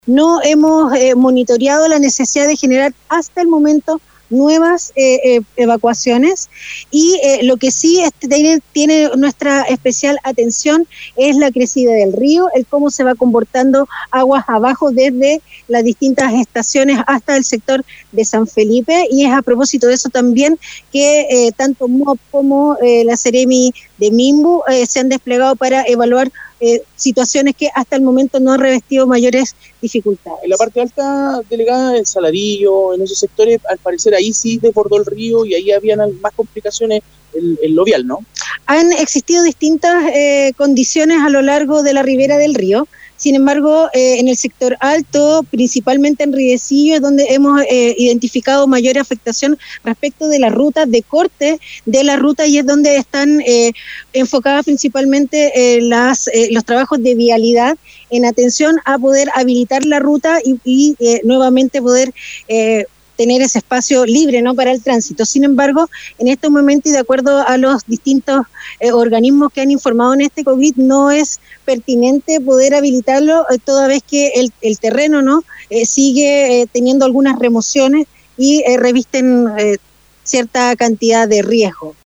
No hemos monitoreado la necesidad de generar hasta el momento nuevas evacuaciones y lo que sí tiene nuestra especial atención es la crecida del río, el cómo se va comportando aguas abajo desde las distintas estaciones hasta el sector de San Felipe, y es a propósito de eso también que tanto MOP como la Seremi de Minbu se han desplegado para evaluar situaciones que hasta el momento no han revestido mayores dificultades. En la parte alta, delegada, en Saladillo, en esos sectores, al parecer ahí sí desbordó el río y ahí habían más complicaciones en lo vial, ¿no? Han existido distintas condiciones a lo largo de la ribera del río. Sin embargo, en el sector alto, principalmente en Riecillo, es donde hemos identificado mayor afectación respecto de las rutas de corte de la ruta, y es donde están enfocadas principalmente los trabajos de vialidad en atención a poder habilitar la ruta y nuevamente poder tener ese espacio libre, ¿no?, para el tránsito. Sin embargo, en estos momentos y de acuerdo a los distintos organismos que han informado en este COVID, no es pertinente poder habilitarlo toda vez que el terreno, ¿no?, sigue teniendo algunas remociones y revisten cierta cantidad de riesgo.